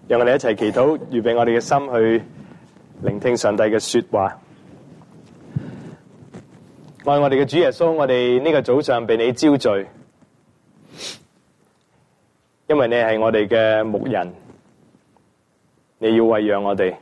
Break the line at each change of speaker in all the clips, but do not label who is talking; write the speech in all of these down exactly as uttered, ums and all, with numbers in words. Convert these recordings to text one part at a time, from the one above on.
讓我哋一齊祈禱，預備我哋嘅心去聆聽上帝嘅說話。愛我哋嘅主耶穌，我哋呢個早上被你招聚，因為你係我哋嘅牧人，你要餵養我哋，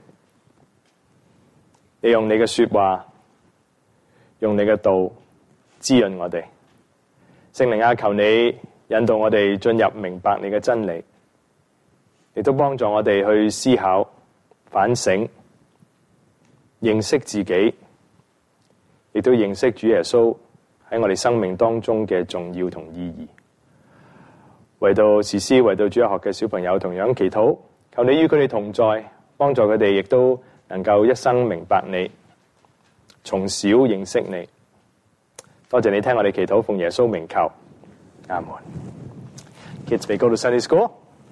你用你嘅說話，用你嘅道滋潤我哋。聖靈啊，求你引導我哋進入明白你嘅真理，亦都幫助我哋去思考、反省、認識自己，亦都認識主耶穌喺我哋生命當中嘅重要同意義。為到士師，為到主日學嘅小朋友同樣祈禱，求你與佢哋同在，幫助佢哋亦都能夠一生明白你，從小認識你。多謝你聽我哋祈禱，奉耶穌名求，阿門。Kids may go to Sunday school。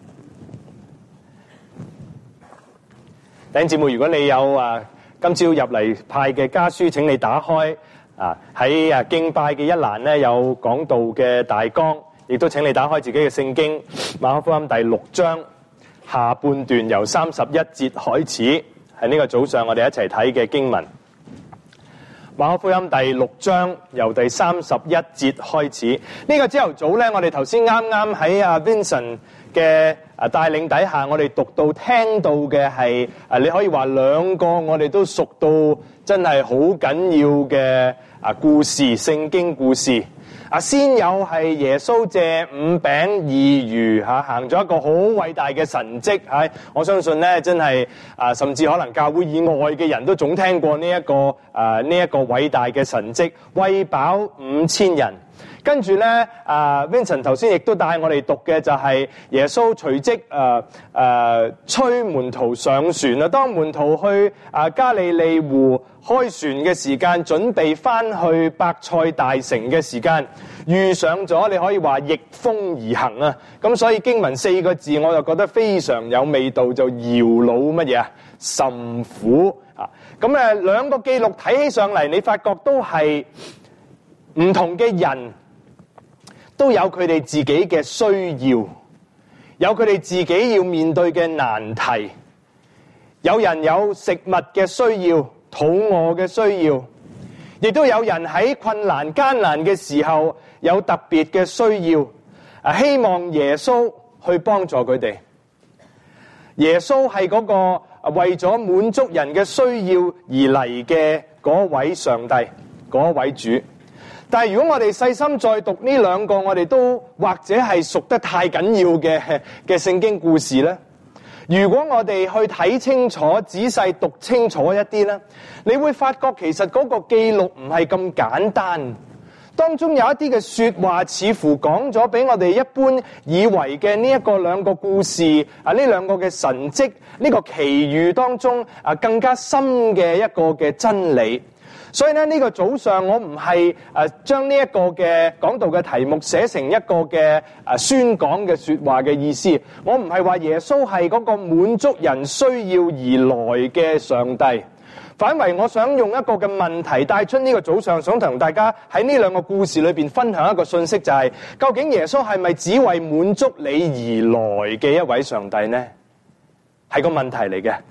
弟兄姊妹，如果你有啊今朝入嚟派嘅家書，請你打開啊，喺啊敬拜嘅一欄呢，有講道嘅大綱，亦都請你打開自己嘅聖經馬可福音第六章下半段，由三十一節開始，係呢個早上我哋一齊睇嘅經文。馬可福音第六章由第三十一節開始。呢個朝頭早呢，我哋頭先啱啱喺阿 Vincent 嘅啊帶領底下，我哋讀到聽到嘅係啊，你可以話兩個我哋都熟到真係好緊要嘅啊故事，聖經故事。啊，先有係耶穌借五餅二魚嚇行咗一個好偉大嘅神蹟，係我相信咧真係啊，甚至可能教會以外嘅人都總聽過呢、這、一個啊呢一個偉大嘅神蹟，餵飽五千人。跟住咧，啊 Vincent 頭先亦都帶我哋讀嘅就係耶穌隨即誒誒催門徒上船啦。當門徒去啊加利利湖開船嘅時間，準備翻去伯賽大城嘅時間，遇上咗你可以話逆風而行啊！咁所以經文四個字我就覺得非常有味道，就搖橹乜嘢啊？甚苦啊！咁誒兩個記錄睇起上嚟，你發覺都係唔同嘅人。都有佢哋自己嘅需要，有佢哋自己要面對嘅難題。有人有食物嘅需要，肚餓嘅需要，亦都有人喺困難艱難嘅時候有特別嘅需要，啊，希望耶穌去幫助佢哋。耶穌係嗰個為咗滿足人嘅需要而嚟嘅嗰位上帝，嗰位主。但係如果我哋細心再讀呢兩個，我哋都或者係熟得太緊要嘅嘅聖經故事咧。如果我哋去睇清楚、仔細讀清楚一啲咧，你會發覺其實嗰個記錄唔係咁簡單。當中有一啲嘅說話，似乎講咗俾我哋一般以為嘅呢一個兩個故事啊，呢兩個嘅神蹟，呢個奇遇當中啊更加深嘅一個嘅真理。所以咧，呢個早上我唔係誒將呢一個嘅講道嘅題目寫成一個嘅誒宣講嘅說話嘅意思。我唔係話耶穌係嗰個滿足人需要而來嘅上帝，反為我想用一個嘅問題帶出呢個早上，想同大家喺呢兩個故事裏邊分享一個信息，就係究竟耶穌係咪只為滿足你而來嘅一位上帝呢？係個問題嚟嘅。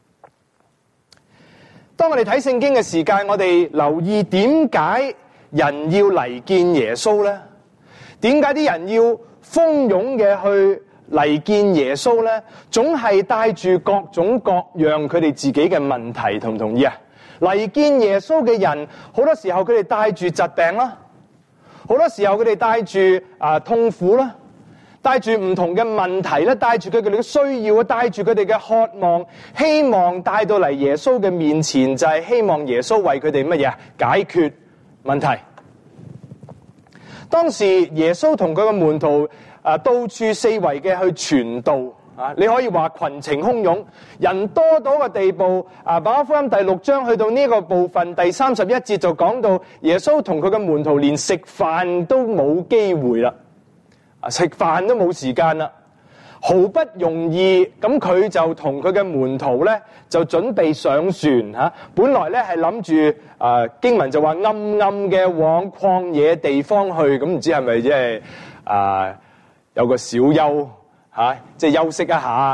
當我哋睇聖經嘅時間，我哋留意點解人要嚟見耶穌呢？點解啲人要蜂擁嘅去嚟見耶穌呢？總係帶住各種各樣佢哋自己嘅問題，同唔同意啊？嚟見耶穌嘅人，好多時候佢哋帶住疾病啦，好多時候佢哋帶住啊痛苦啦，帶住唔同嘅問題咧，帶住佢哋嘅需要啊，帶住佢哋嘅渴望，希望帶到嚟耶穌嘅面前，就係希望耶穌為佢哋乜嘢解決問題。當時耶穌同佢嘅門徒啊，到處四圍嘅去傳道啊，你可以話群情洶湧，人多到個地步啊。馬可福音第六章去到呢個部分第三十一節就講到耶穌同佢嘅門徒連食飯都冇機會啦。食飯都冇時間啦，毫不容易咁佢就同佢嘅門徒咧就準備上船吓。本來咧係諗住誒經文就話暗暗嘅往曠野地方去，咁唔知係咪即係誒有個小休吓，即係休息一下，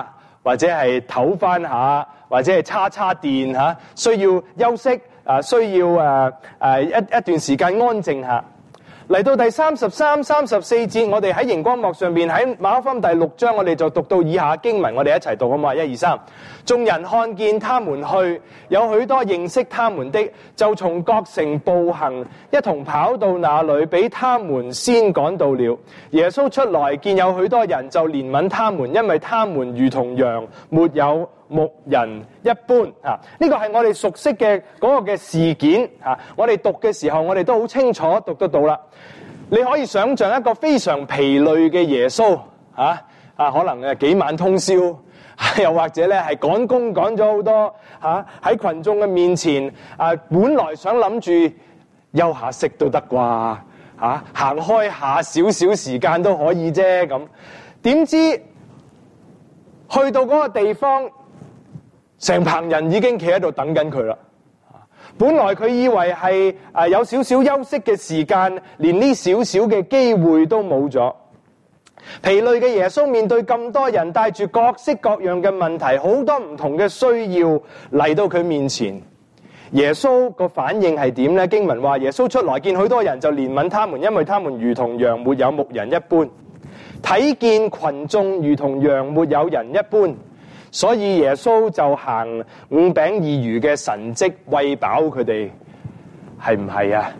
或者係唞翻下，或者係叉叉電嚇，需要休息啊，需要誒誒一一段時間安靜下。嚟到第三十三、三十四節，我哋喺熒光幕上面喺馬可福音第六章，我哋就讀到以下經文，我哋一齊讀好嘛？一二三，眾人看見他們去，有許多認識他們的，就從各城步行，一同跑到那裏，比他們先趕到了。耶穌出來見有許多人，就憐憫他們，因為他們如同羊，沒有牧人一般啊！呢個係我哋熟悉嘅嗰個嘅事件啊！我哋讀嘅時候，我哋都好清楚讀得到啦。你可以想象一個非常疲累嘅耶穌啊啊，可能誒幾晚通宵，又或者咧係趕工趕咗好多嚇喺羣眾嘅面前啊，本來想諗住休下息都得啩嚇，行開下少少時間都可以啫咁，點知去到嗰個地方，成棚人已經企喺度等緊佢啦。本來佢以為係誒有少少休息嘅時間，連呢少少嘅機會都冇咗。疲累嘅耶穌面對咁多人，帶住各式各樣嘅問題，好多唔同嘅需要嚟到佢面前。耶穌個反應係點呢？經文話耶穌出來見許多人，就憐憫他們，因為他們如同羊沒有牧人一般。睇見群眾如同羊沒有人一般，所以耶穌就行五餅二魚嘅神蹟餵飽佢哋，係唔係啊？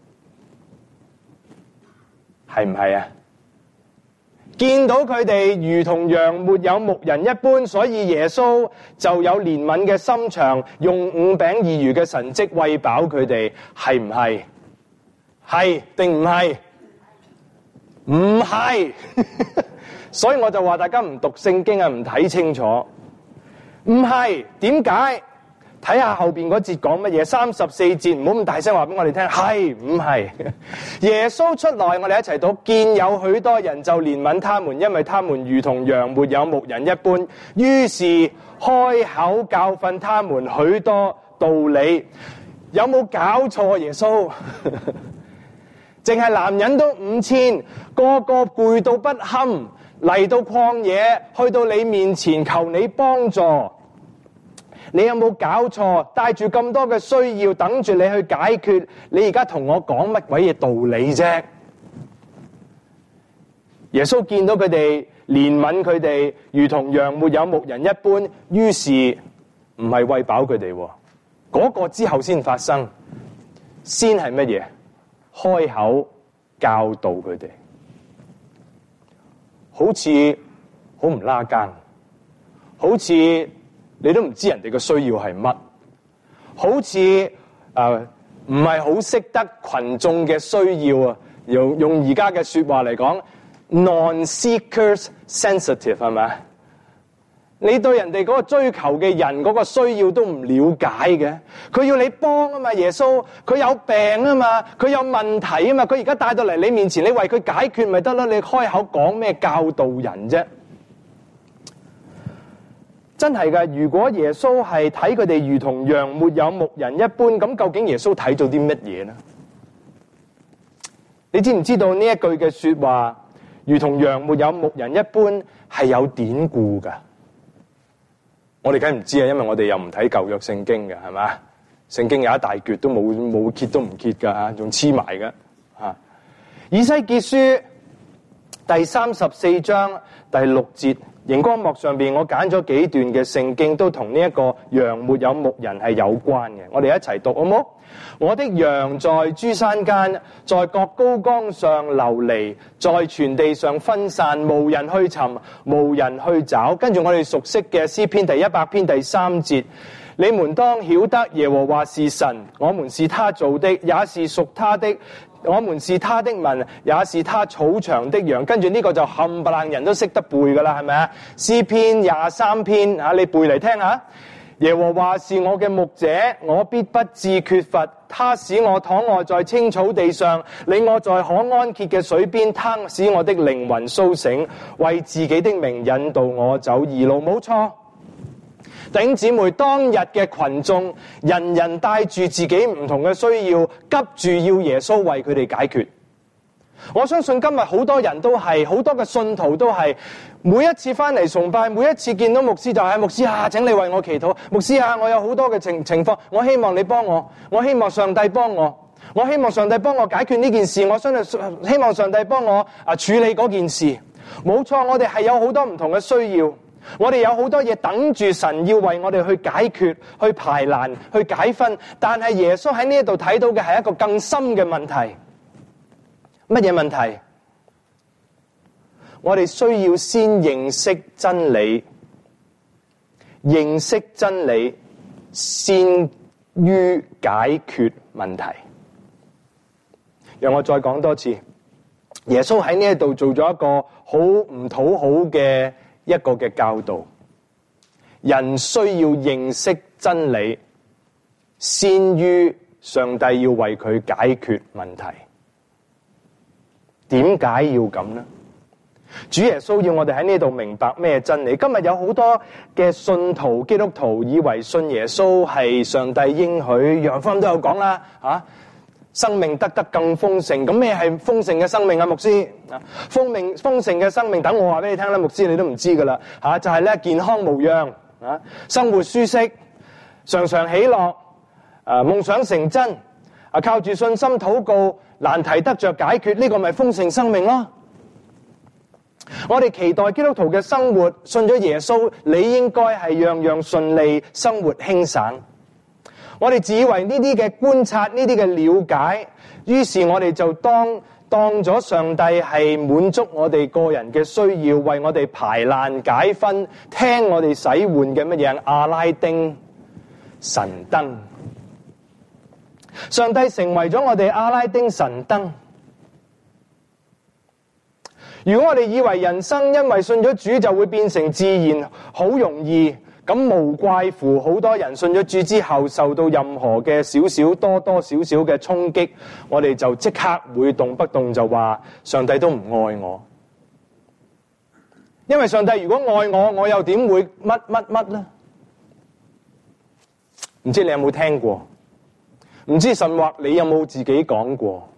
係唔係啊？見到佢哋如同羊沒有牧人一般，所以耶穌就有憐憫嘅心腸，用五餅二魚嘅神蹟餵飽佢哋，係唔係？係定唔係？唔係。所以我就話大家唔讀聖經啊，唔睇清楚。唔係，點解？睇下後邊嗰節講乜嘢？三十四節，唔好咁大聲話俾我哋聽。係唔係？耶穌出來，我哋一齊讀。見有許多人，就憐憫他們，因為他們如同羊沒有牧人一般。於是開口教訓他們許多道理。有冇搞錯？耶穌淨係男人都五千，個個攰到不堪，嚟到曠野，去到你面前求你幫助。你有冇搞錯？帶住咁多嘅需要，等住你去解決。你而家同我講乜鬼嘢道理啫？耶穌見到佢哋，憐憫佢哋，如同羊沒有牧人一般。於是唔係餵飽佢哋，嗰、那個之後先發生。先係乜嘢？開口教導佢哋，好似好唔拉更，好似。你都唔知人哋嘅需要係乜，好似誒唔係好識得群眾嘅需要啊！用用而家嘅說話嚟講 ，non-seekers sensitive 係咪？你對人哋嗰個追求嘅人嗰個需要都唔了解嘅，佢要你幫啊嘛！耶穌佢有病啊嘛，佢有問題啊嘛，佢而家帶到嚟你面前，你為佢解決咪得啦？你開口講咩教導人啫？真係㗎，如果耶穌係睇佢哋如同羊沒有牧人一般，咁究竟耶穌睇咗啲乜嘢呢？你知唔知道呢一句嘅說話，如同羊沒有牧人一般，係有典故㗎？我哋梗唔知啊，因為我哋又唔睇舊約聖經嘅，係嘛？聖經有一大橛都冇冇揭都唔揭㗎吓，仲黐埋㗎吓。以西結書第三十四章第六節。熒光幕上邊，我揀咗幾段嘅聖經，都同呢一個羊沒有牧人係有關嘅。我哋一齊讀好冇？我的羊在諸山間，在各高崗上流離，在全地上分散，無人去尋，無人去找。跟住我哋熟悉嘅詩篇第一百篇第三節，你們當曉得耶和華是神，我們是他造的，也是屬他的。我們是他的民，也是他草場的羊。跟住呢個就冚唪唥人都識得背噶啦，係咪啊？詩篇廿三篇啊，你背嚟聽下。耶和華是我嘅牧者，我必不致缺乏。他使我躺臥在青草地上，領我在可安歇嘅水邊。他使我的靈魂甦醒，為自己的名引導我走義路。冇錯。弟兄姊妹，當日嘅群眾，人人帶住自己唔同嘅需要，急住要耶穌為佢哋解決。 我相信今日好多人都係，好多嘅信徒都係，每一次翻嚟崇拜，每一次見到牧師就係、是、牧師啊，請你為我祈禱。牧師啊，我有好多嘅情情況，我希望你幫我，我希望上帝幫我，我希望上帝幫我解決呢件事，我相信希望上帝幫我啊處理嗰件事。冇錯，我哋係有好多唔同嘅需要，我哋有好多嘢等住神要為我哋去解決、去排難、去解分。但係耶穌喺呢一度睇到嘅係一個更深嘅問題。乜嘢問題？我哋需要先認識真理，認識真理先於解決問題。讓我再講多次，耶穌喺呢一度做咗一個好唔討好嘅一個嘅教導。人需要認識真理，先於上帝要為佢解決問題。點解要咁呢？主耶穌要我哋喺呢度明白咩真理。今日有好多嘅信徒基督徒以為信耶穌係上帝應許，約翰福音都有講啦，啊，生命得得更豐盛。咁咩係豐盛嘅生命啊？牧師啊，豐命豐盛嘅生命，等我話俾你聽啦，牧師你都唔知噶啦，吓就係咧健康無恙啊，生活舒適，常常喜樂，啊夢想成真，啊靠住信心禱告，難題得着解決，呢個咪豐盛生命咯。我哋期待基督徒嘅生活，信咗耶穌，你應該係樣樣順利，生活輕省。我哋自以為呢啲嘅觀察，呢啲嘅了解，於是我哋就當當咗上帝係滿足我哋個人嘅需要，為我哋排難解紛，聽我哋使喚嘅乜嘢阿拉丁神燈。上帝成為咗我哋阿拉丁神燈。如果我哋以為人生因為信咗主就會變成自然好容易，咁無怪乎好多人信咗主之後受到任何嘅少少多多少少嘅衝擊，我哋就即刻會動不動就話上帝都唔愛我。因為上帝如果愛我，我又點會乜乜乜呢？唔知你有冇聽過？唔知甚或你有冇自己講過？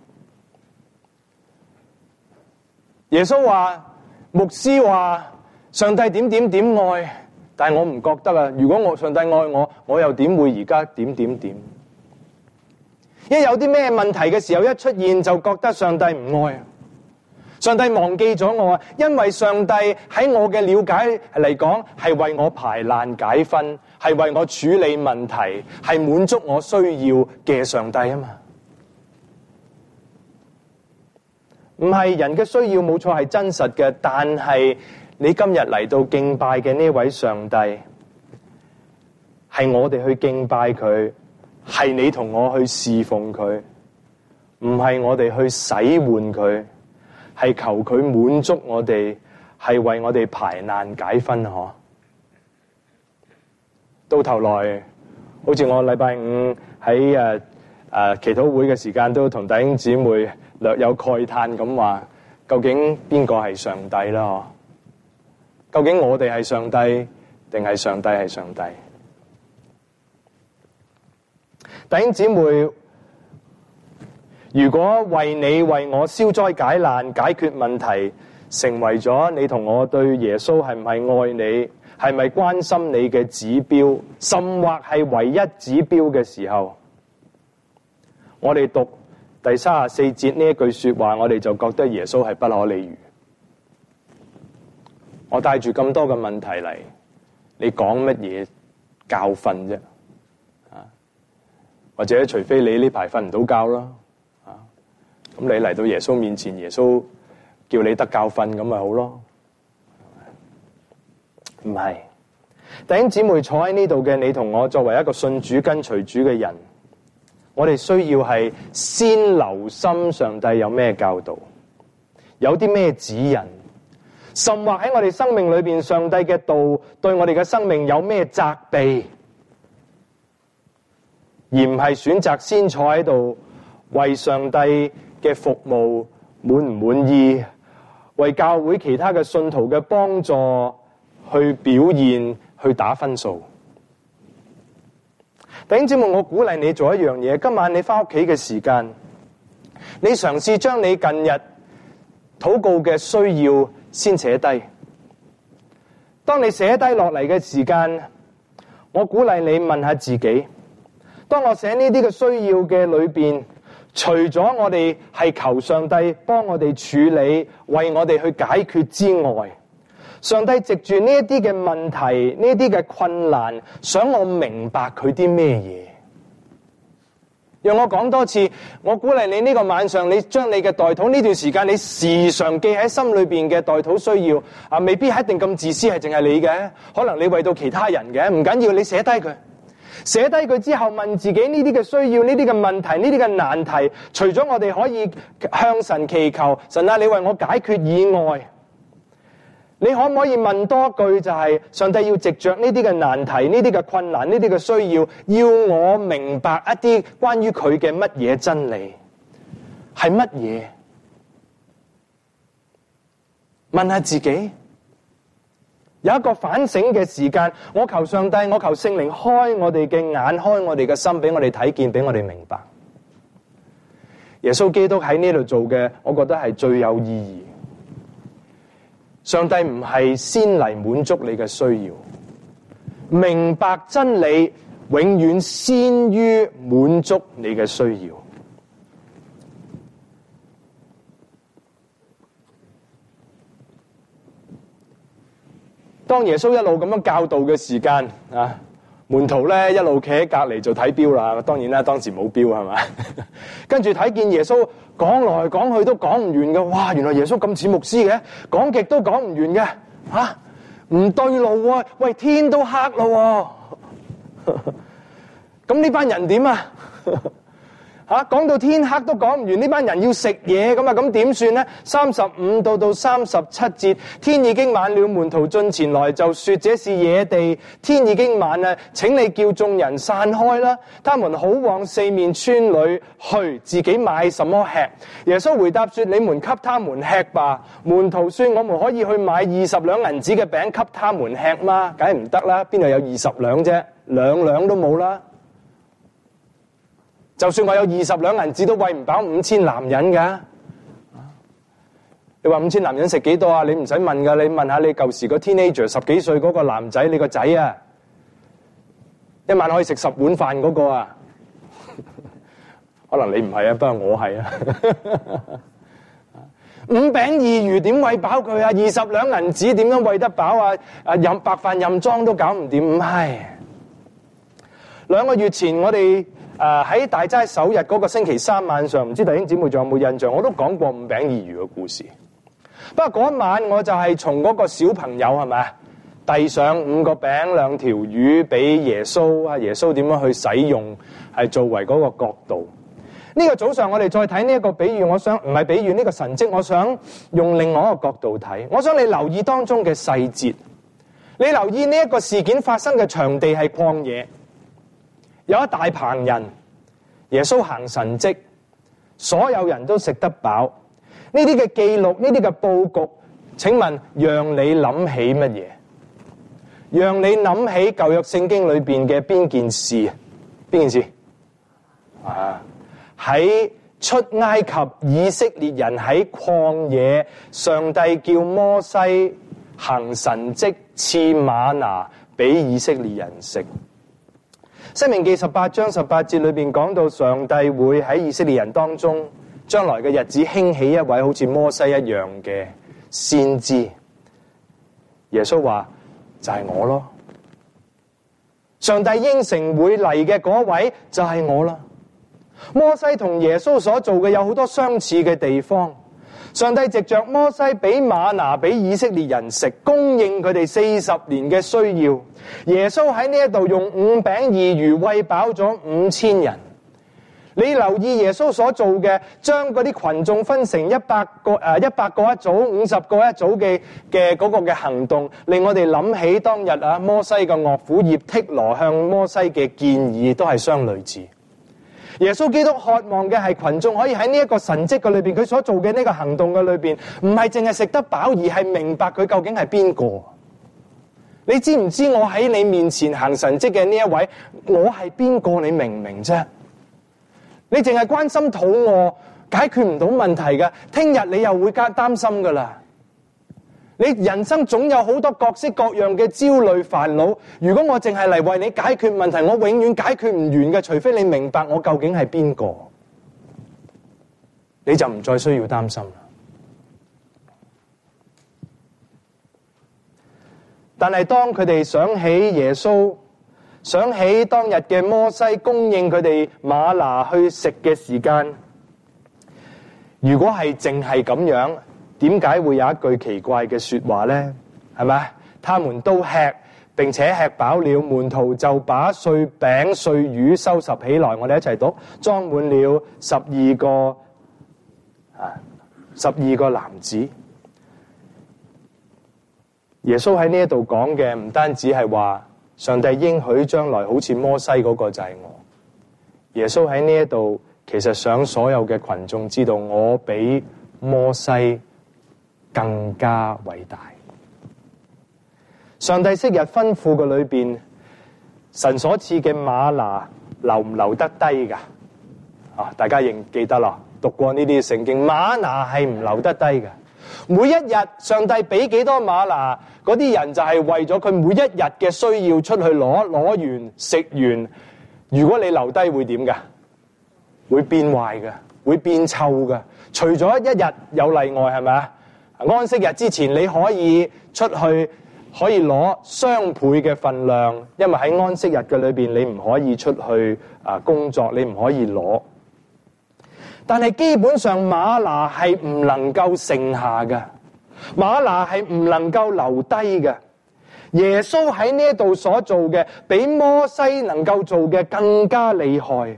耶穌話，牧師話，上帝點點點愛，但係我唔覺得啊！如果我上帝愛我，我又點會而家點點點？一有啲咩問題嘅時候一出現，就覺得上帝唔愛，上帝忘記咗我啊！因為上帝喺我嘅了解嚟講，係為我排難解紛，係為我處理問題，係滿足我需要嘅上帝啊嘛。唔係人嘅需要冇錯係真實嘅，但係你今日嚟到敬拜嘅呢位上帝，係我哋去敬拜佢，係你同我去侍奉佢，唔係我哋去使喚佢，係求佢滿足我哋，係為我哋排難解紛嗬。到頭來，好似我禮拜五喺誒誒祈禱會嘅時間，都同弟兄姊妹略有慨嘆咁話，究竟邊個係上帝啦？究竟我哋係上帝，定係上帝係上帝？弟兄姊妹，如果為你為我消災解難、解決問題，成為咗你同我對耶穌係唔係愛你、係咪關心你嘅指標，甚或係唯一指標嘅時候，我哋讀第三十四節呢一句說話，我哋就覺得耶穌係不可理喻。我帶住咁多嘅問題嚟，你講乜嘢教訓啫？啊，或者除非你呢排瞓唔到覺啦，啊，咁你嚟到耶穌面前，耶穌叫你得教訓，咁咪好咯？唔係，弟兄姊妹坐喺呢度嘅你同我，作為一個信主跟隨主嘅人，我哋需要係先留心上帝有咩教導，有啲咩指引，甚或喺我哋生命裏邊，上帝嘅道對我哋嘅生命有咩責備，而唔係選擇先坐喺度為上帝嘅服務滿唔滿意，為教會其他嘅信徒嘅幫助去表現，去打分數。弟兄姊妹，我鼓勵你做一樣嘢，今晚你翻屋企嘅時間，你嘗試將你近日禱告嘅需要先寫低。當你寫低落嚟嘅時間，我鼓勵你問下自己，當我寫呢啲嘅需要嘅裏邊，除咗我哋係求上帝幫我哋處理，為我哋去解決之外，上帝藉住呢一啲嘅問題，呢啲嘅困難，想我明白佢啲咩嘢？讓我講多次，我鼓勵你呢個晚上，你將你嘅代禱呢段時間，你時常記喺心裏邊嘅代禱需要啊，未必係一定咁自私，係淨係你嘅，可能你為到其他人嘅，唔緊要，你寫低佢，寫低佢之後問自己呢啲嘅需要，呢啲嘅問題，呢啲嘅難題，除咗我哋可以向神祈求，神啊，你為我解決以外，你可唔可以問多句，就係上帝要藉着呢啲嘅難題，呢啲嘅困難，呢啲嘅需要，要我明白一啲關於佢嘅乜嘢真理，係乜嘢？問下自己，有一個反省嘅時間，我求上帝，我求聖靈開我哋嘅眼，開我哋嘅心，俾我哋睇見，俾我哋明白。耶穌基督喺呢度做嘅，我覺得係最有意義。上帝唔係先嚟滿足你嘅需要，明白真理永遠先於滿足你嘅需要。當耶穌一路咁樣教導嘅時間啊，門徒咧一路企喺隔籬就睇錶啦。當然啦，當時冇錶係嘛，跟住睇見耶穌講來講去都講唔完嘅，哇！原來耶穌咁似牧師嘅，講極都講唔完嘅，吓唔對路啊！喂，天都黑咯，咁呢班人點啊？吓講到天黑都講唔完，呢班人要食嘢咁啊，咁點算呢？三十五到到三十七節，天已經晚了，門徒進前來就說：這是野地，天已經晚啦，請你叫眾人散開啦。他們好往四面村裏去，自己買什麼吃。耶穌回答說：你們給他們吃吧。門徒說：我們可以去買二十兩銀子嘅餅給他們吃嗎？梗係唔得啦，邊度有二十兩啫？兩兩都冇啦。就算我有二十兩銀子，都餵唔飽五千男人噶。你話五千男人食幾多啊？你唔使問噶，你問下你舊時個 teenager 十幾歲嗰個男仔，你個仔啊，一晚可以食十碗飯嗰個啊。可能你唔係啊，不過我係啊。五餅二魚點餵飽佢啊？二十兩銀子點樣餵得飽啊？啊，任白飯任裝都搞唔掂，唔係。兩個月前我哋。誒喺、呃、大齋首日嗰個星期三晚上，唔知弟兄姊妹仲有冇印象？我都講過五餅二魚嘅故事。不過嗰晚我就係從嗰個小朋友係咪遞上五個餅兩條魚俾耶穌啊，耶穌點樣去使用係作為嗰個角度。呢、這個早上我哋再睇呢一個比喻，我想唔係比喻呢、這個神蹟，我想用另外一個角度睇。我想你留意當中嘅細節，你留意呢一個事件發生嘅場地係曠野。有一大棚人，耶穌行神蹟，所有人都食得飽。呢啲嘅記錄，呢啲嘅佈局，請問讓你諗起乜嘢？讓你諗起舊約聖經裏邊嘅邊件事？邊件事？啊，喺出埃及，以色列人喺曠野，上帝叫摩西行神蹟，賜嗎哪俾以色列人食。申命記十八章十八節裏邊講到，上帝會喺以色列人當中，將來嘅日子興起一位好似摩西一樣嘅先知。耶穌話就係我咯，上帝應承會嚟嘅嗰位就係我啦。摩西同耶穌所做嘅有好多相似嘅地方。上帝藉着摩西俾嗎哪俾以色列人食，供應佢哋四十年嘅需要。耶穌喺呢一度用五餅二魚餵飽咗五千人。你留意耶穌所做嘅，將嗰啲群眾分成一百個誒一百個一組、五十個一組嘅嘅嗰個嘅行動，令我哋諗起當日啊摩西嘅岳父葉忒羅向摩西嘅建議都係相類似。耶穌基督渴望嘅係群眾可以喺呢一個神蹟嘅裏邊，佢所做嘅呢個行動嘅裏邊，唔係淨係食得飽，而係明白佢究竟係邊個。你知唔知我喺你面前行神蹟嘅呢一位，我係邊個？你明唔明啫？你淨係關心肚餓， 解決唔到問題㗎。聽日你又會加擔心㗎啦。你人生總有好多各式各樣嘅焦慮煩惱。如果我淨係嚟為你解決問題，我永遠解決唔完嘅，除非你明白我究竟係邊個，你就唔再需要擔心啦。但係當佢哋想起耶穌，想起當日嘅摩西供應佢哋嗎哪去食嘅時間，如果係淨係咁樣，點解會有一句奇怪嘅說話呢？係咪？他們都吃，並且吃飽了，門徒就把碎餅碎魚收拾起來。我哋一齊讀，裝滿了十二個啊，十二個籃子。耶穌喺呢一度講嘅唔單止係話上帝應許將來好似摩西嗰個就係我。耶穌喺呢一度其實想所有嘅群眾知道，我比摩西更加偉大。上帝昔日吩咐嘅裏邊，神所賜嘅嗎哪留唔留得低噶？啊，大家認記得啦，讀過呢啲聖經，嗎哪係唔留得低嘅。每一日上帝俾幾多嗎哪，嗰啲人就係為咗佢每一日嘅需要出去攞，攞完食完。如果你留低會點噶？會變壞嘅，會變臭嘅。除咗一日有例外，係咪啊？安息日之前你可以出去，可以攞雙倍嘅份量，因為喺安息日嘅裏邊你唔可以出去啊工作，你唔可以攞。但係基本上嗎哪係唔能夠剩下嘅，嗎哪係唔能夠留低嘅。耶穌喺呢度所做嘅，比摩西能夠做嘅更加厲害。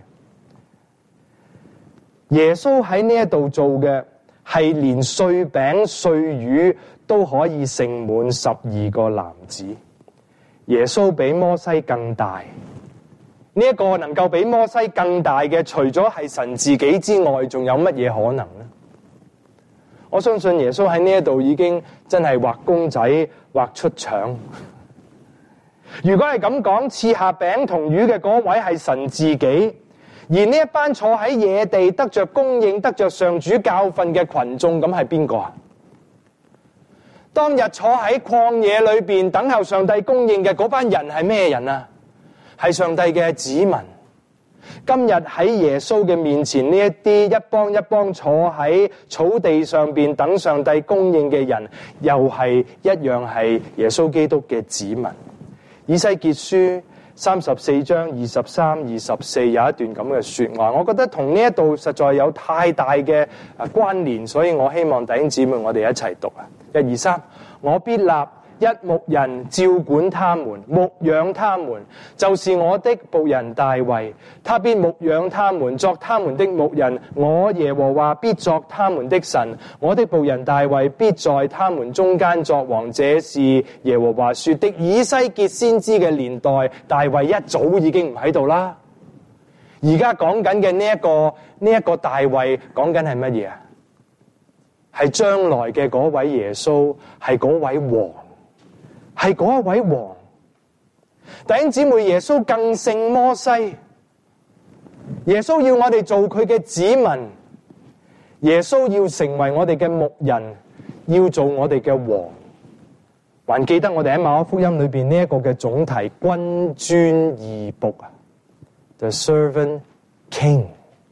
耶穌喺呢度做嘅係連碎餅碎魚都可以盛滿十二個籃子。耶穌比摩西更大。呢一個能夠比摩西更大嘅，除咗係神自己之外，仲有乜嘢可能呢？我相信耶穌喺呢一度已經真係畫公仔畫出腸。如果係咁講，賜下餅同魚嘅嗰位係神自己，而呢一班坐喺野地得着供應、得着上主教訓嘅群眾，咁係邊個啊？當日坐喺曠野裏邊等候上帝供應嘅嗰班人係咩人啊？係上帝嘅子民。今日喺耶穌嘅面前，呢一啲一幫一幫坐喺草地上邊等上帝供應嘅人，又係一樣係耶穌基督嘅子民。以西結書三十四章二十三、二十四有一段咁嘅說話，我覺得同呢一度實在有太大嘅啊關聯，所以我希望弟兄姊妹我哋一齊讀啊！一二三，我必立一牧人照管他們，牧養他們，就是我的僕人大衛，他必牧養他們，作他們的牧人。我耶和華必作他們的神，我的僕人大衛必在他們中間作王。這是耶和華說的。以西結先知嘅年代，大衛一早已經唔喺度啦。而家講緊嘅呢一個呢一個大衛，講緊係乜嘢啊？係將來嘅嗰位耶穌，係嗰位王。係嗰一位王。弟兄姊妹，耶穌更勝摩西。耶穌要我哋做佢嘅子民，耶穌要成為我哋嘅牧人，要做我哋嘅王。還記得我哋喺馬可福音裏邊呢一個嘅總題，君尊義僕啊 ，The Servant King。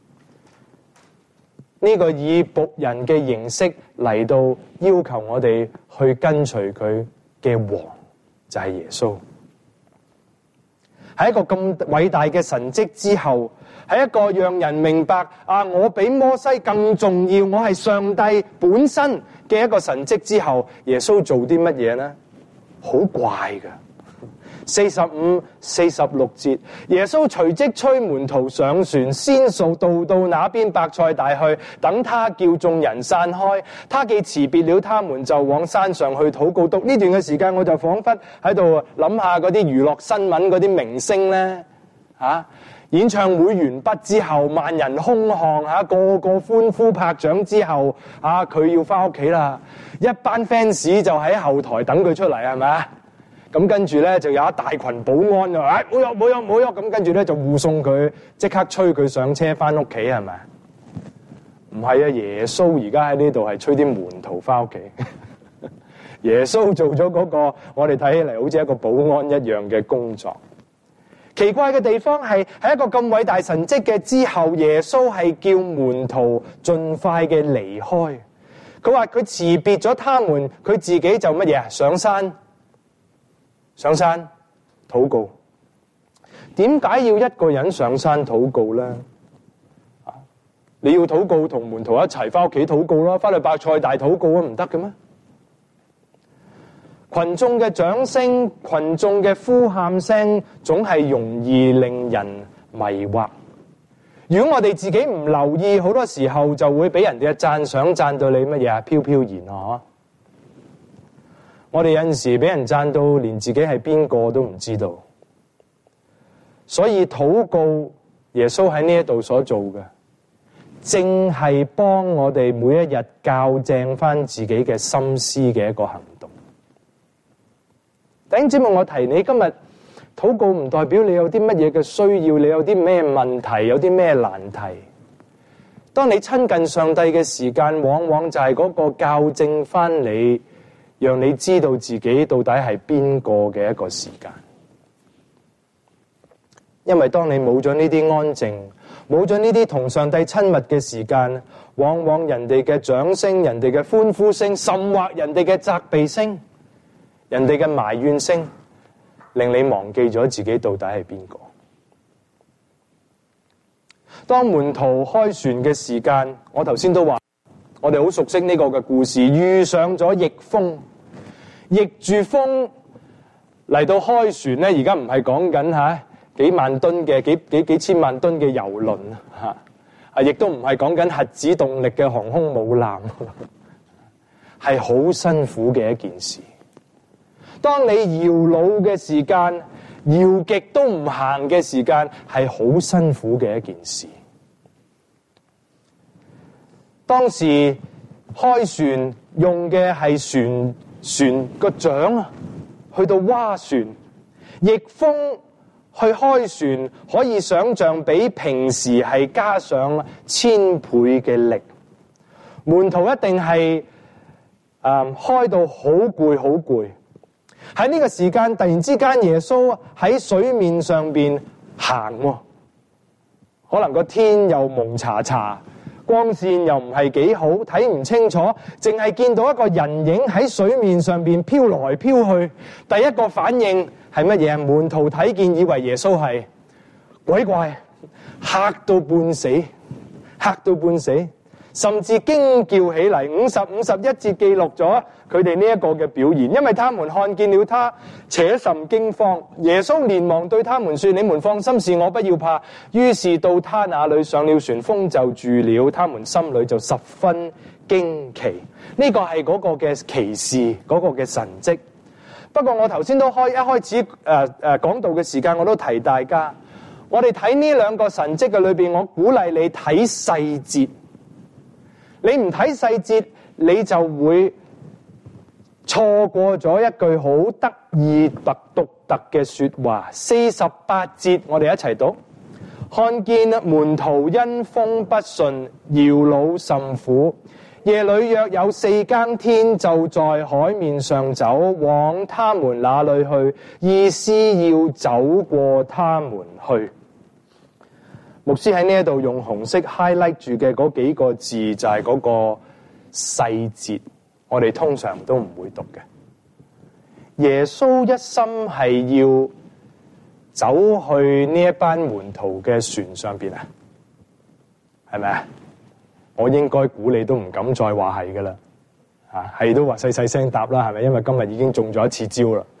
呢個以僕人嘅形式嚟到要求我哋去跟隨佢嘅王，就係耶穌。喺一個咁偉大嘅神蹟之後，喺一個讓人明白啊，我比摩西更重要，我係上帝本身嘅一個神蹟之後，耶穌做啲乜嘢呢？好怪㗎。四十五、四十六節，耶穌隨即催門徒上船，先掃到到那邊伯賽大去，等他叫眾人散開。他既辭別了他們，就往山上去禱告。讀呢段嘅時間，我就彷彿喺度諗下嗰啲娛樂新聞嗰啲明星咧，啊，演唱會完畢之後，萬人空巷嚇，個個歡呼拍掌之後，啊，佢要翻屋企啦，一班 fans 就喺後台等佢出嚟，係咪啊？咁跟住咧就有一大群保安就話：冇喐冇喐冇喐！咁跟住咧就護送佢，即刻催佢上車翻屋企，係咪？ 唔係啊，耶穌而家喺呢度係催啲門徒翻屋企。耶穌做咗嗰個我哋睇起嚟好似一個保安一樣嘅工作。奇怪嘅地方係喺一個咁偉大神蹟嘅之後，耶穌係叫門徒盡快嘅離開。佢話佢辭別咗他們，佢自己就乜嘢啊？上山，上山禱告。點解要一個人上山禱告咧？啊，你要禱告，同門徒一齊翻屋企禱告啦，翻去伯賽大禱告啊，唔得嘅咩？群眾嘅掌聲，群眾嘅呼喊聲，總係容易令人迷惑。如果我哋自己唔留意，好多時候就會俾人哋嘅讚賞讚到你乜嘢啊？飄飄然啊！我哋有陣時俾人讚到連自己係邊個都唔知道。所以禱告，耶穌喺呢一度所做嘅，正係幫我哋每一日校正翻自己嘅心思嘅一個行動。弟兄姊妹，我提你今日禱告唔代表你有啲乜嘢嘅需要，你有啲咩問題，有啲咩難題。當你親近上帝嘅時間，往往就係嗰個校正翻你，讓你知道自己到底係邊個嘅一個時間。因為當你冇咗呢啲安靜，冇咗呢啲同上帝親密嘅時間，往往人哋嘅掌聲、人哋嘅歡呼聲，甚或人哋嘅責備聲、人哋嘅埋怨聲，令你忘記咗自己到底係邊個。當門徒開船嘅時間，我頭先都話，我哋好熟悉呢個嘅故事，遇上咗逆風，逆住風嚟到開船咧。而家唔係講緊吓幾萬噸嘅幾幾幾千萬噸嘅油輪吓，啊，亦都唔係講緊核子動力嘅航空母艦，係好辛苦嘅一件事。當你搖腦嘅時間，搖極都唔行嘅時間，係好辛苦嘅一件事。當時開船用嘅係船船個槳啊，去到划船，逆風去開船，可以想象比平時係加上千倍嘅力。門徒一定係誒、嗯、開到好攰好攰。喺呢個時間，突然之間耶穌喺水面上邊行，可能個天又蒙查查，光線又唔係幾好，睇唔清楚，淨係見到一個人影喺水面上邊飄來飄去。第一個反應係乜嘢？門徒睇見以為耶穌係鬼怪，嚇到半死，嚇到半死，甚至驚叫起嚟。五十五十一節記錄咗佢哋呢一個嘅表現，因為他們看見了他，且甚驚慌。耶穌連忙對他們說：你們放心，是我，不要怕。於是到他那裏上了船，風就住了，他們心裏就十分驚奇。呢個係嗰個嘅奇事，嗰個嘅神蹟。不過我頭先都開一開始誒誒講道嘅時間，我都提大家，我哋睇呢兩個神蹟嘅裏邊，我鼓勵你睇細節。你唔睇細節，你就會錯過咗一句好得意特獨特嘅說話。四十八節，我哋一齊讀。看見門徒因風不順，搖腦甚苦。夜裏約有四更天，就在海面上走，往他們那裏去，意思要走過他們去。牧師喺呢一度用紅色 highlight 住嘅嗰幾個字，就係嗰個細節，我哋通常都唔會讀嘅。耶穌一心係要走去呢一班門徒嘅船上邊啊，係咪啊？我應該估你都唔敢再話係噶啦，啊係都話細細聲答啦，係咪？因為今日已經中咗一次招啦。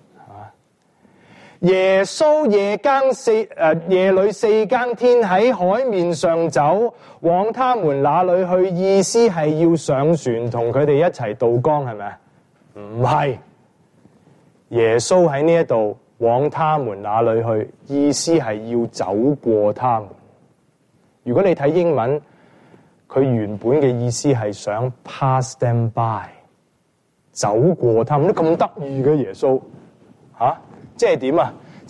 耶穌夜更四誒、呃、夜裏四更天喺海面上走，往他們那裏去，意思係要上船同佢哋一齊渡江，係咪啊？唔係，耶穌喺呢一度往他們那裏去，意思係要走過他們。如果你睇英文，佢原本嘅意思係想 pass them by， 走過他們。都咁得意嘅耶穌吓？即係點啊？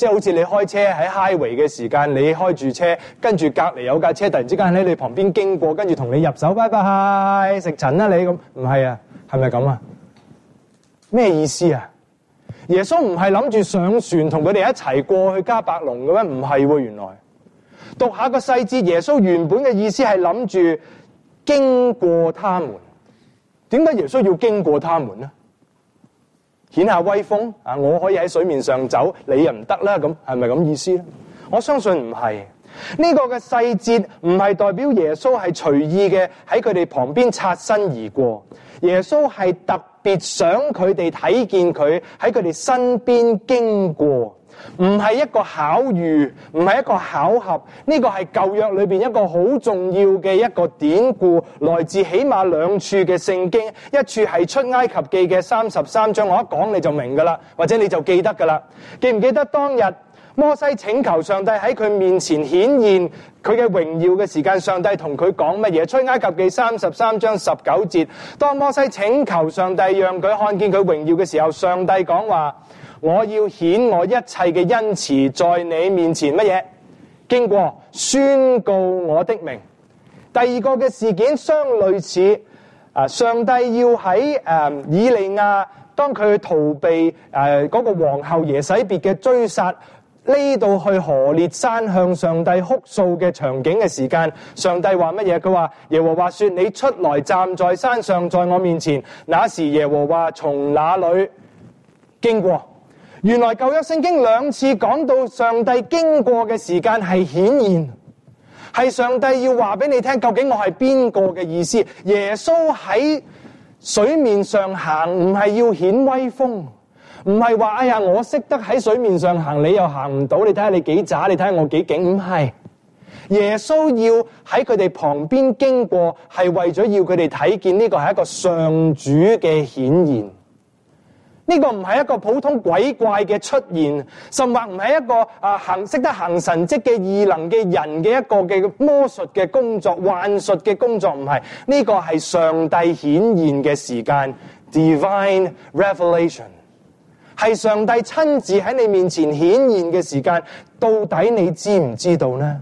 即係好似你開車喺 highway 嘅時間，你開住車，跟住隔離有架車突然之間喺你旁邊經過，跟住同你入手，拜拜，食塵啦你咁，唔係啊，係咪咁啊？咩意思啊？耶穌唔係諗住上船同佢哋一齊過去迦百農嘅咩？唔係喎，原來讀下個細節，耶穌原本嘅意思係諗住經過他們。點解耶穌要經過他們呢？顯下威風啊！我可以喺水面上走，你又唔得啦，咁係咪咁意思咧？我相信唔係。呢個嘅細節唔係代表耶穌係隨意嘅喺佢哋旁邊擦身而過。耶穌係特別想佢哋睇見佢喺佢哋身邊經過，唔係一個巧遇，唔係一個巧合。呢個係舊約裏邊一個好重要嘅一個典故，來自起碼兩處嘅聖經，一處係出埃及記嘅三十三章，我一講你就明噶啦，或者你就記得噶啦。記唔記得當日摩西請求上帝喺佢面前顯現佢嘅榮耀嘅時間，上帝同佢講乜嘢？出埃及記三十三章十九節，當摩西請求上帝讓佢看見佢榮耀嘅時候，上帝講話：我要顯我一切嘅恩慈在你面前乜嘢？經過宣告我的名。第二個嘅事件相類似，啊，上帝要喺誒以利亞當佢逃避誒嗰個皇后耶洗別嘅追殺，呢度去何烈山向上帝哭訴嘅場景嘅時間，上帝話乜嘢？佢話耶和華說：你出來站在山上，在我面前。那時耶和華從那裏經過。原來舊約聖經兩次講到上帝經過嘅時間係顯現，係上帝要話俾你聽，究竟我係邊個嘅意思。耶穌喺水面上行，唔係要顯威風。唔係話哎呀，我識得喺水面上行，你又行唔到，你睇下你幾渣，你睇下我幾勁。唔係，耶穌要喺佢哋旁邊經過，係為咗要佢哋睇見呢個係一個上主嘅顯現。呢個唔係一個普通鬼怪嘅出現，甚或唔係一個啊行識得行神蹟嘅異能嘅人嘅一個嘅魔術嘅工作、幻術嘅工作，唔係，呢個係上帝顯現嘅時間 ，Divine Revelation。係上帝親自喺你面前顯現嘅時間，到底你知唔知道呢？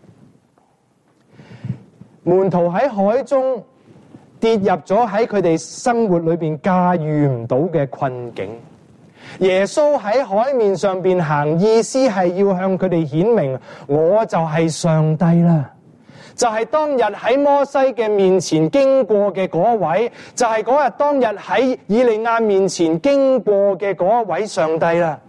門徒喺海中跌入咗喺佢哋生活裏邊駕馭唔到嘅困境，耶穌喺海面上邊行，意思係要向佢哋顯明，我就係上帝啦。就係當日喺摩西嘅面前經過嘅嗰位，就係嗰日當日喺以利亞面前經過嘅嗰位上帝啦。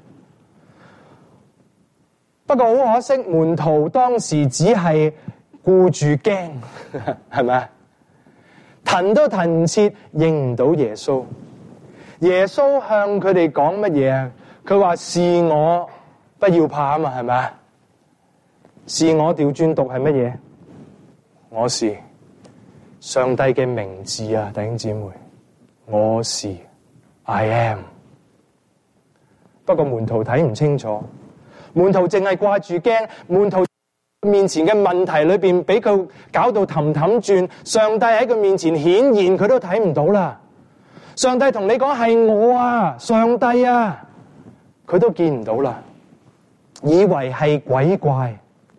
不過好可惜，門徒當時只係顧住驚，係咪啊？騰都騰唔切，認唔到耶穌。耶穌向佢哋講乜嘢啊？佢話是我，不要怕啊嘛，係咪啊？是我調轉讀係乜嘢？我是上帝嘅名字啊，弟兄姊妹，我是 I am。 不過門徒睇唔清楚，門徒淨係掛住驚，門徒面前嘅問題裏邊俾佢搞到氹氹轉，上帝喺佢面前顯現佢都睇唔到啦。上帝同你講係我啊，上帝啊，佢都見唔到啦，以為係鬼怪。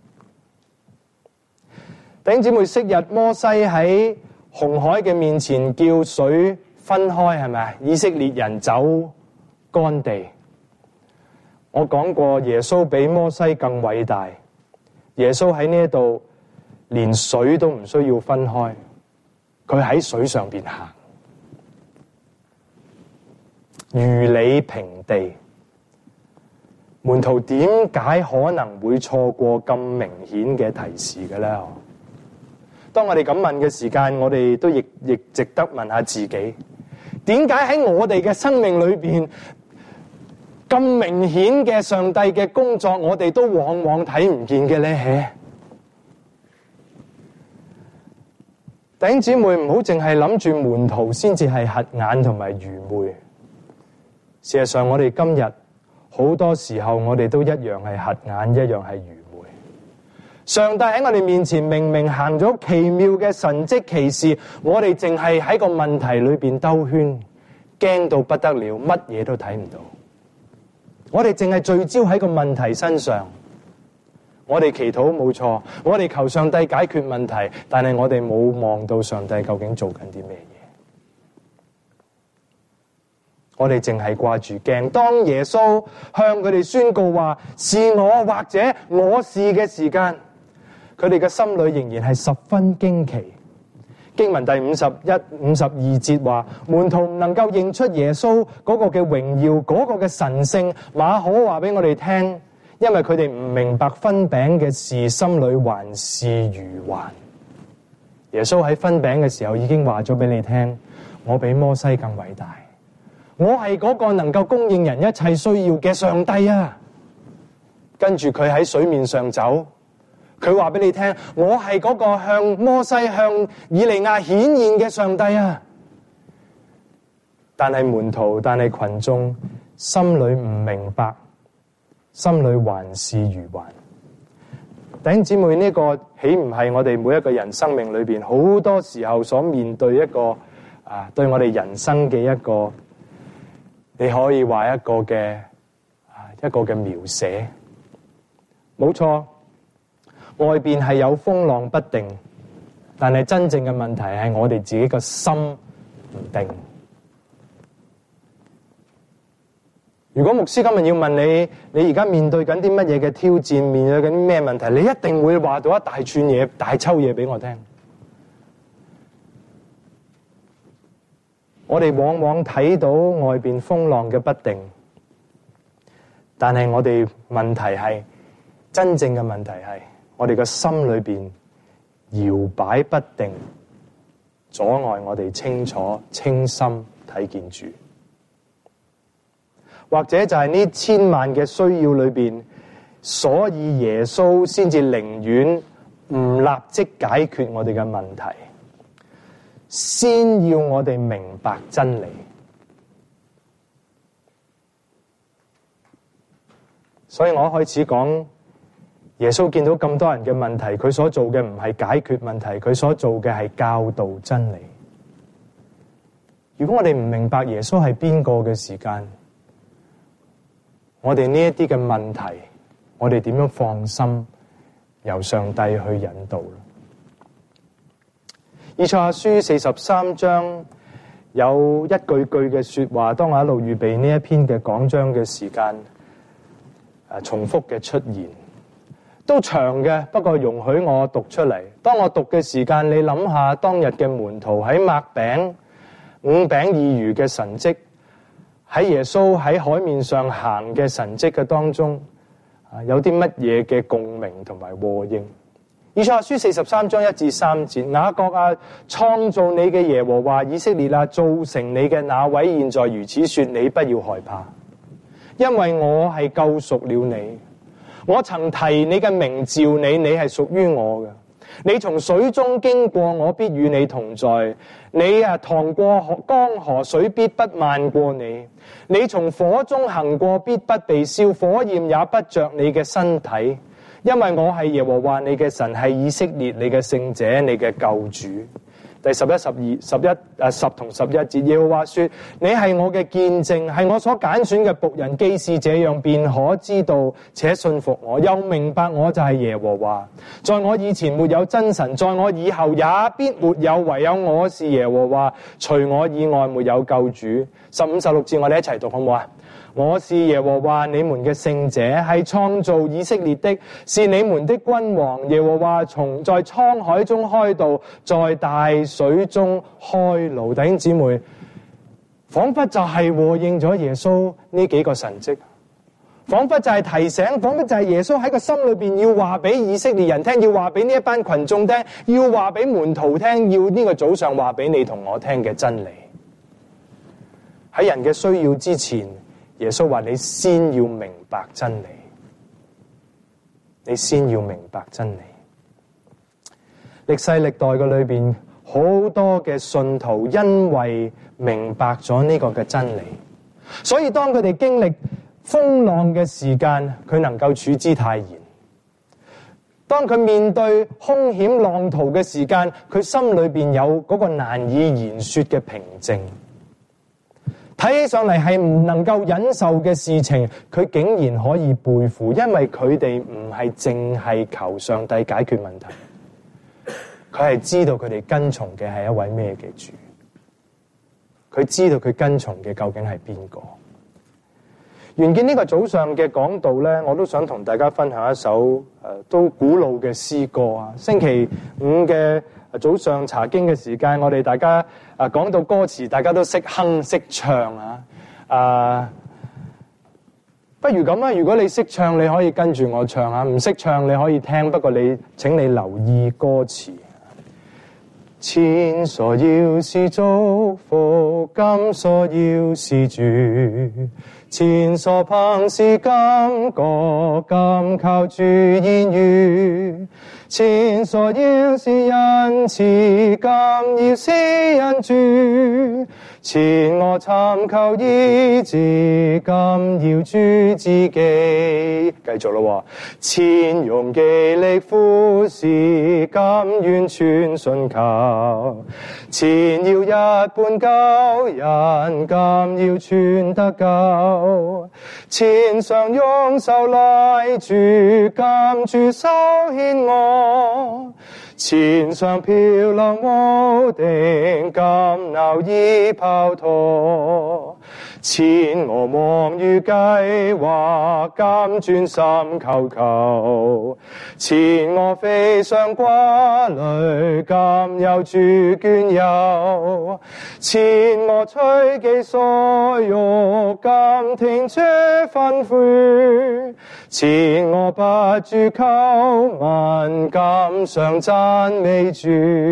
弟兄姊妹，昔日摩西喺紅海嘅面前叫水分開，係咪啊？以色列人走乾地。我講過耶穌比摩西更偉大，耶穌喺呢度連水都唔需要分開，佢喺水上邊行，如履平地。門徒點解可能會錯過咁明顯嘅提示嘅咧？當我哋咁問嘅時間，我哋都亦亦值得問下自己，點解喺我哋嘅生命裏邊咁明顯嘅上帝嘅工作，我哋都往往睇唔見嘅咧？弟兄姊妹，唔好淨係諗住門徒先至係瞎眼同埋愚昧。事實上，我哋今日好多時候，我哋都一樣係瞎眼，一樣係愚昧。上帝喺我哋面前明明行咗奇妙嘅神蹟奇事，我哋淨係喺個問題裏邊兜圈，驚到不得了，乜嘢都睇唔到。 我哋淨係聚焦喺個問題身上。我哋祈禱冇錯，我哋求上帝解決問題，但係我哋冇望到上帝究竟做緊啲咩嘢。我哋淨係掛住驚。當耶穌向佢哋宣告話是我或者我是嘅時間，佢哋嘅心裏仍然係十分驚奇。經文第五十一、五十二節話，門徒唔能夠認出耶穌嗰個嘅榮耀，嗰個嘅神聖。馬可話俾我哋聽，因為佢哋唔明白分餅嘅事，心裏還是愚頑。耶穌喺分餅嘅時候已經話咗俾你聽，我比摩西更偉大，我係嗰個能夠供應人一切需要嘅上帝啊！跟住佢喺水面上走，佢話俾你聽，我係嗰個向摩西、向以利亞顯現嘅上帝啊！但係門徒、但係群眾心裏唔明白，心裏還是愚頑。弟兄姊妹，呢個豈唔係我哋每一個人生命裏邊好多時候所面對一個啊，對我哋人生嘅一個，你可以話一個嘅啊一個嘅描寫。冇錯，外邊係有風浪不定，但係真正嘅問題係我哋自己個心唔定。如果牧師今日要問你，你而家面對緊啲乜嘢嘅挑戰，面對緊啲咩問題，你一定會話到一大串嘢、大抽嘢俾我聽。我哋往往睇到外邊風浪嘅不定，但係我哋問題係，真正嘅問題係我哋個心裏邊搖擺不定，阻礙我哋清楚清心睇見主。或者就係呢千萬嘅需要裏邊，所以耶穌先至寧願唔立即解決我哋嘅問題，先要我哋明白真理。所以我一開始講，耶穌見到咁多人嘅問題，佢所做嘅唔係解決問題，佢所做嘅係教導真理。如果我哋唔明白耶穌係邊個嘅時間，我哋呢一啲嘅問題，我哋點樣放心由上帝去引導咧？以賽亞書四十三章有一句句嘅說話，當我一路預備呢一篇嘅講章嘅時間，誒，重複嘅出現，都長嘅，不過容許我讀出嚟。當我讀嘅時間，你諗下當日嘅門徒喺擘餅、五餅二魚嘅神蹟，喺耶穌喺海面上行嘅神蹟嘅當中，啊，有啲乜嘢嘅共鳴同埋和應？以賽亞書四十三章一至三節，雅各啊，創造你嘅耶和華，以色列啊，造成你嘅那位，現在如此說：你不要害怕，因為我係救贖了你。我曾提你嘅名召你，你係屬於我嘅。你從水中經過，我必與你同在。你啊，趟過江河，水必不漫過你。你從火中行過，必不被燒，火焰也不着你嘅身體。因為我係耶和華你嘅神，係以色列你嘅聖者，你嘅救主。第十一、十二、十一、誒十同十一節，耶和華說：你係我嘅見證，係我所揀選嘅僕人，既是這樣，便可知道且信服我，又明白我就係耶和華。在我以前沒有真神，在我以後也必沒有，唯有我是耶和華，除我以外沒有救主。十五、十六節，我哋一齊讀好唔好啊？我是耶和華你們嘅聖者，係創造以色列的，是你們的君王。耶和華從在滄海中開道，在大水中開路。弟兄姊妹，仿佛就係和應咗耶穌呢幾個神蹟，仿佛就係提醒，仿佛就係耶穌喺個心裏邊要話俾以色列人聽，要話俾呢一班群眾聽，要話俾門徒聽，要呢個早上話俾你同我聽嘅真理。喺人嘅需要之前，耶穌話你先要明白真理，你先要明白真理。歷世歷代嘅裏邊，好多嘅信徒因為明白咗呢個嘅真理，所以當佢哋經歷風浪嘅時間，佢能夠處之泰然；當佢面對凶險浪途嘅時間，佢心裏邊有嗰個難以言說嘅平靜。 睇起上嚟係唔能夠忍受嘅事情，佢竟然可以背負，因為佢哋唔係淨係求上帝解決問題，佢係知道佢哋跟從嘅係一位咩嘅主，佢知道佢跟從嘅究竟係邊個。完結呢個早上嘅講道呢，我都想同大家分享一首誒、呃、都古老嘅詩歌啊。星期五嘅早上查經嘅時間，我哋大家啊講到歌詞，大家都識哼識唱啊。啊，不如咁啊，如果你識唱，你可以跟住我唱啊；唔識唱，你可以聽，不過你請你留意歌詞。前所要是祝福，今所要是主。前所憑是感覺，今靠主言語。前所要是恩慈，今要是恩主。前我尋求醫治，今要主自己。繼續咯，前用極力服侍，今完全信靠。前要一半救人，今要全得救。前常用手拉住，今主手牽我。前常漂流無定，今偶已拋脫。前我忙於計劃，今專心求求。前我非常掛慮，今有主眷佑。前我隨己所欲，今聽主吩咐。前我不住求問，今常讚美主。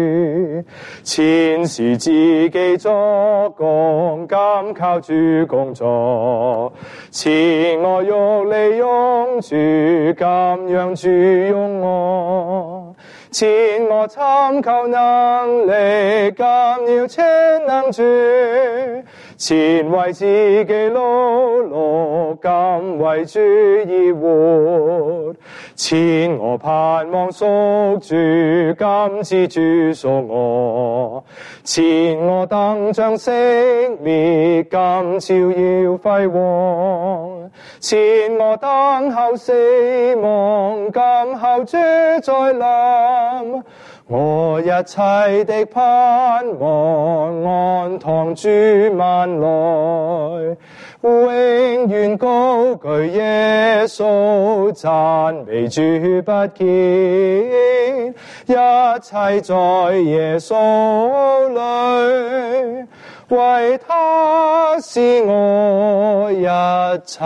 前是自己作工，今靠主工作。前我欲利用主，今讓主用我。前我尋求能力，今要全能主。前為自己勞碌，今為主而活。前我盼望屬主，今知主屬我。前我等將熄滅，今照耀輝煌。前我等候死亡，今候主再臨。我一切的盼望，安躺主萬來，永遠高舉耶穌，讚美主不竭，一切在耶穌裏，為他是我一切。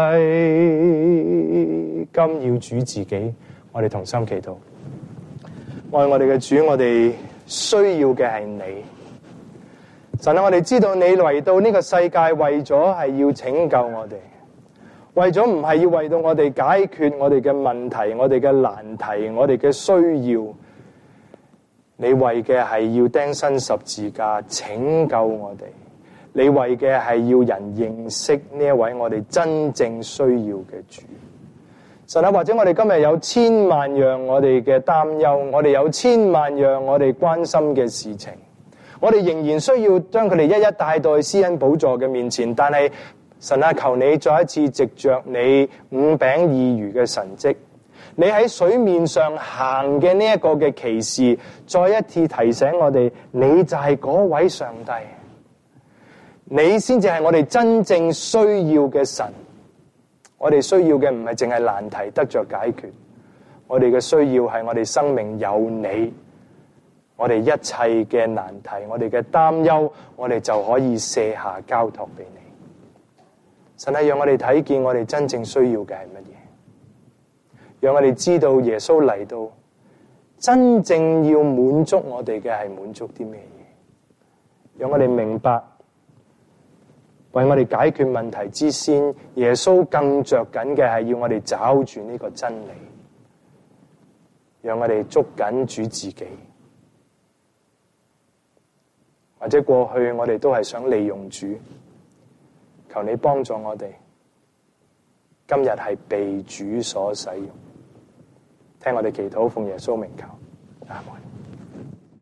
今要主自己，我哋同心祈禱。愛我哋嘅主，我哋需要嘅係你。神啊，我哋知道你嚟到呢個世界為咗係要拯救我哋，為咗唔係要為到我哋解決我哋嘅問題、我哋嘅難題、我哋嘅需要。你為嘅係要釘身十字架拯救我哋，你為嘅係要人認識呢一位我哋真正需要嘅主。神啊，或者我哋今日有千萬樣我哋嘅擔憂，我哋有千萬樣我哋關心嘅事情，我哋仍然需要將佢哋一一帶到去施恩寶座嘅面前。但係神啊，求你再一次藉着你五餅二魚嘅神蹟，你喺水面上行嘅呢一個嘅奇事，再一次提醒我哋，你就係嗰位上帝，你先至係我哋真正需要嘅神。我哋需要嘅唔係淨係難題得着解決，我哋嘅需要係我哋生命有你，我哋一切嘅難題，我哋嘅擔憂，我哋就可以卸下交託俾你。神係讓我哋睇見我哋真正需要嘅係乜嘢，讓我哋知道耶穌嚟到真正要滿足我哋嘅係滿足啲咩嘢，讓我哋明白為我哋解決問題之先，耶穌更着緊嘅係要我哋抓住呢個真理，讓我哋捉緊主自己。或者過去我哋都係想利用主，求你幫助我哋，今日係被主所使用。聽我哋祈禱，奉耶穌名求，阿門。